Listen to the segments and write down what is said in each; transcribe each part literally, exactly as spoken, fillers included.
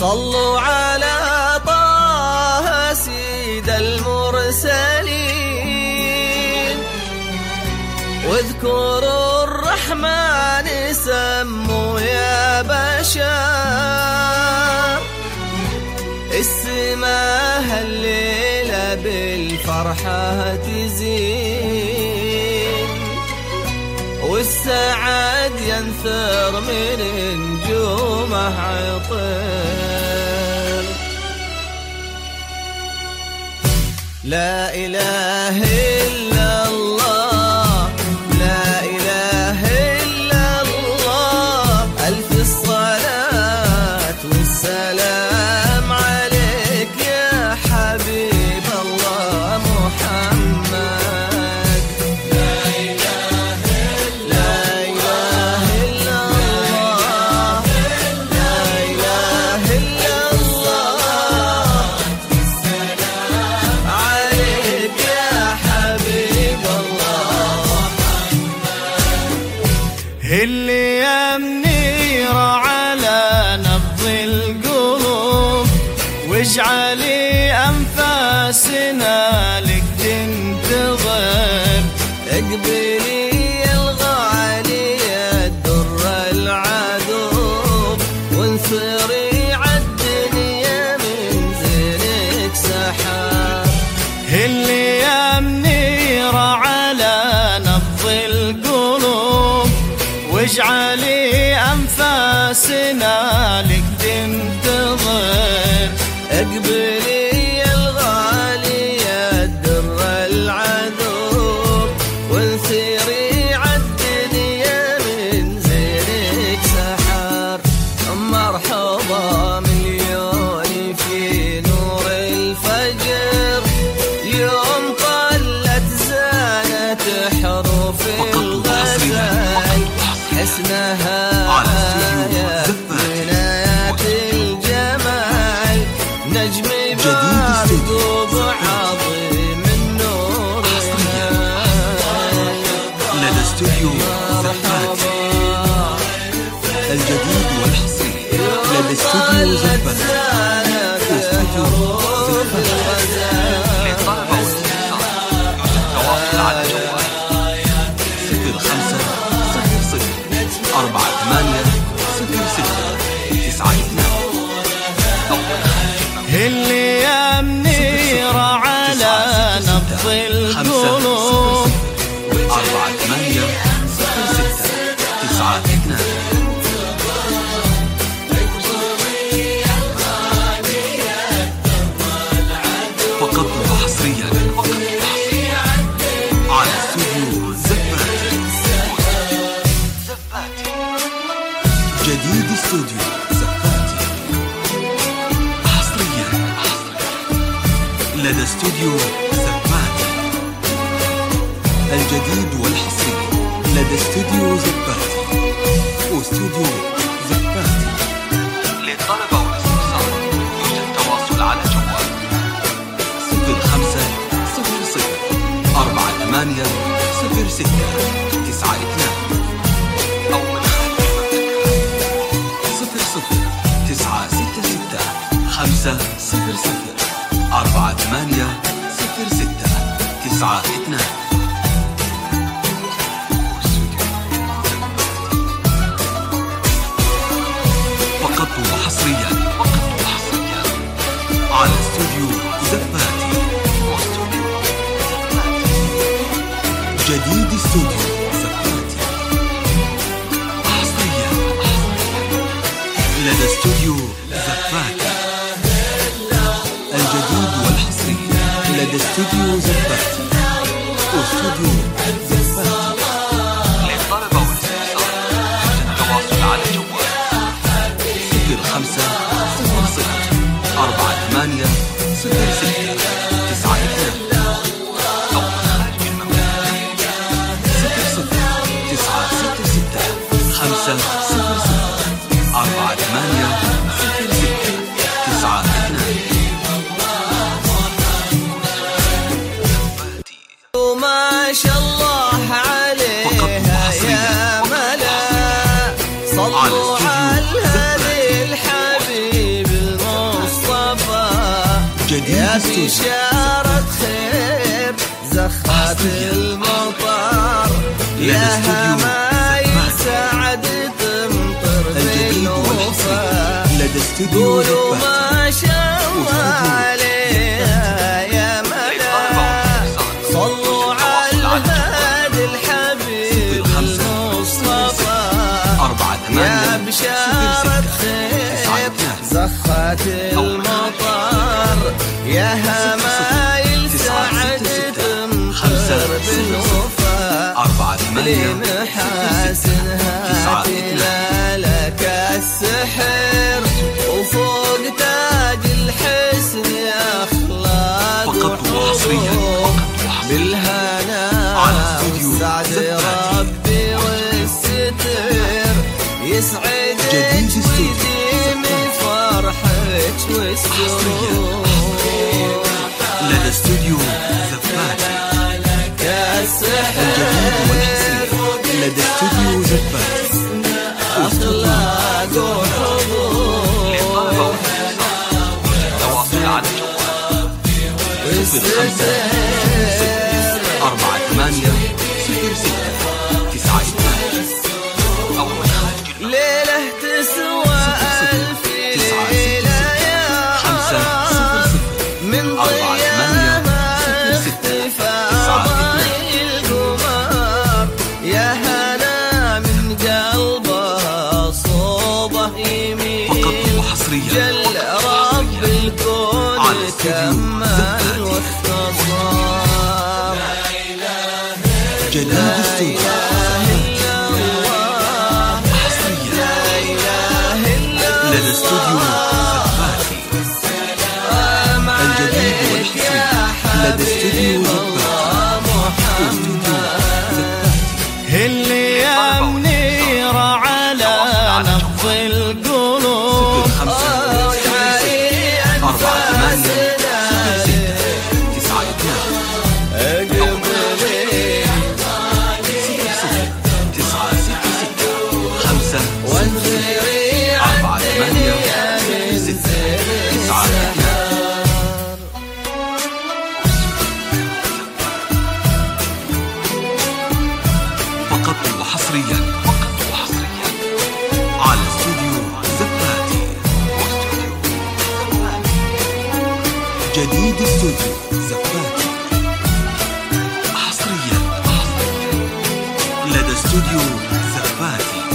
صلوا على طه سيد المرسلين، واذكروا الرحمن سموا يا بشر. السماء الليلة بالفرحة تزين، والسعد ينثر من نجومه عطر. لا إله إلا الله، لا إله إلا الله، ألف الصلاة والسلام عليك يا حبيب الله محمد. لا إله إلا الله، لا إله إلا الله، السلام عليك يا حبيب الله محمد. اللي يمنير على نبض القلوب، واجعلي أنفاسنا لك تنتظر. اقبلي الغالية الدر العذوب، وانثري عالدنيا من زينك سحاب. اللي يمنير على نبض القلوب، واجعلي أنفاسنا لك تنتظر. اقبلي الغالية الدر العذوب، وانثري عالدنيا من زينك سحار. مرحبا مليون في نور الفجر، يوم طلت زانت حروف الغزل، حسنها آية بنايات الجمال، نجم بارد وبعظيم النور. لدى استوديو زفات الجديد والحصري. لدى استوديو زفات للطلبة والاستفسار التواصل على جوال صفر خمسة صفر صفر أربعة ثمانية صفر ستة تسعة اثنين. اللي يمنير على نبض القلوب، أربعة ثمانية صفر ستة تسعة اثنين. فقط وحصريا فقط وحصريا على استوديو زفات. جديد استوديو زفات حصريا لدى استوديو زفات الجديد والحصري. لدى استوديو زفات واستوديو زفات. للطلبة والاستفسار يرجى التواصل على جوال صفر خمسة صفر صفر أربعة ثمانية صفر ستة تسعة اثنين، أو من خارج المملكة صفر صفر تسعة ستة ستة خمسة صفر صفر أربعة ثمانية صفر ستة تسعة اثنين. فقط وحصريا فقط وحصريا على استوديو زفاتي واستوديو زفاتي. جديد استوديو زفاتي حصريا لدى استوديو زفاتي الجديد والحصري. لدى استوديو زفاتي واستوديو زفاتي. للطلبة والاستفسار التواصل على جوال صفر خمسة صفر صفر أربعة ثمانية صفر ستة تسعة اثنين، أو من خارج المملكة صفر صفر تسعة ستة ستة خمسة صفر صفر أربعة ثمانية صفر ستة تسعة اثنين. وما شاء الله عليها يا ملا، صلوا على الهادي الحبيب يا بشارة خير زخات المطر يا همايل سعد تمطر بالوفا قولوا ما شاء الله عليها يا ملا صلوا على الهادي الحبيب المصطفى يا بشارة خير زخات المطر يا همايل سعد تمطر بالوفا لمحاسنها تلالك السحر وفوق تاج الحسن أخلاق وحضور بالهنا والسعد ربي والستر يسعدك ويديم فرحك والسرور لدى استوديو زفاتي الجديد والحصري لدى استوديو زفاتي أخلاق وحضور تواصل على الجوال صفر خمسة أربعة ثمانية صفر ستة تسعة اثنان أو من خارج ليلة تسوى ألف ليلة يا خمسة من ضيامها اختفى ضي القمر يا هنا من قلبها صوبه يمين جل رب الكون كمل واختصار جديد استوديو لدى استوديو زفاتي الجديد والحصري لدى استوديو هي الايام منيرة على نبض القلوب فقط وحصريا فقط وحصريا على استوديو زفاتي جديد استوديو زفاتي حصريا لدى استوديو زفاتي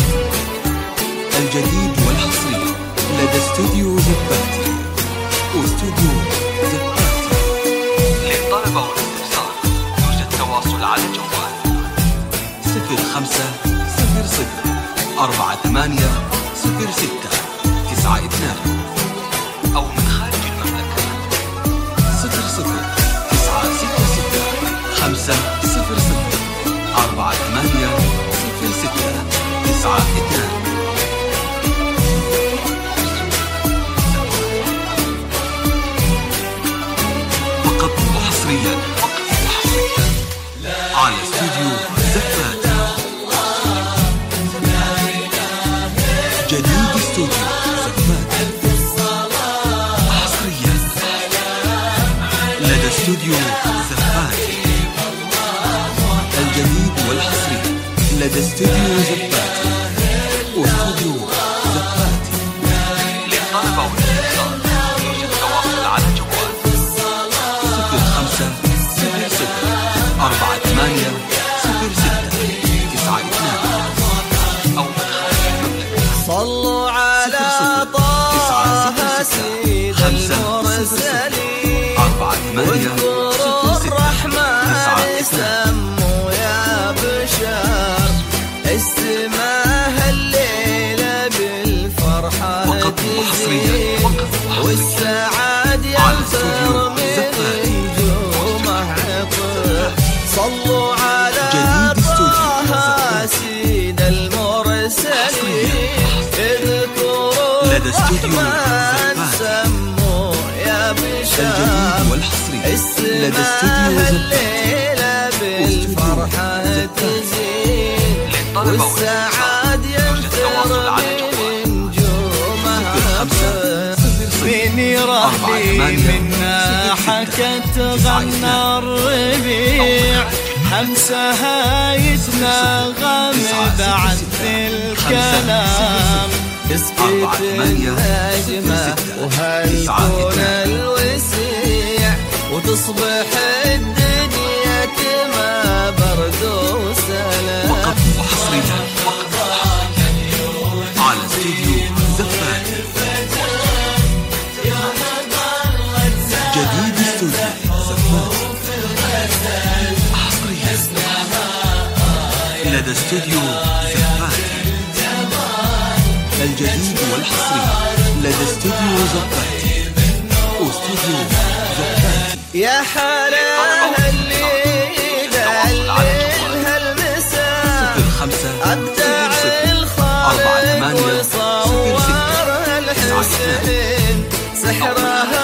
الجديد والحصري لدى استوديو زفاتي واستوديو زفاتي للطلبة والاستفسار يوجد تواصل على الجوال صفر خمسة صفر صفر أربعة ثمانية صفر ستة تسعة اثنان أو من خارج المملكة صفر صفر تسعة ستة ستة خمسة صفر صفر أربعة ثمانية صفر ستة تسعة اثنان فقط وحصريا فقط وحصريا على استوديو زفاتي جديد استوديو زفاتي حصريا لدى استوديو زفاتي الجديد والحصري لدى استوديو زفاتي واستوديو زفاتي للطلبة والاستفسار يوجد تواصل على الجوال صفر خمسة صفر صفر أربعة ثمانية صفر ستة تسعة اثنان أو من خارج المملكة صلوا على طه سيد المرسلين واذكروا الرحمن سموا يا بشر استماه الليلة بالفرحة تزيد والسعاد ينثر من نجومه عطر صلوا على طه سيد المرسلين اذكروا الرحمن سموا يا بشر استماه الليلة بالفرحة تزيد والسعاد ينثر من نجومه عطر من يرحلي منا يتغنى الربيع همسها يتنغم بعد الكلام تسكت النجمة وهالكون الوسيع وتصبح الدنيا كما برد وسلام. وقت وحصريا على استوديو زفان. جديد استوديو زفان حصريا لدى استوديو زفان. الجديد والحصري لدى استوديو زفان واستوديو زفان. يا حلاها الليلة الليلها المساء أبدع الخالق وصورها الحسين سحرها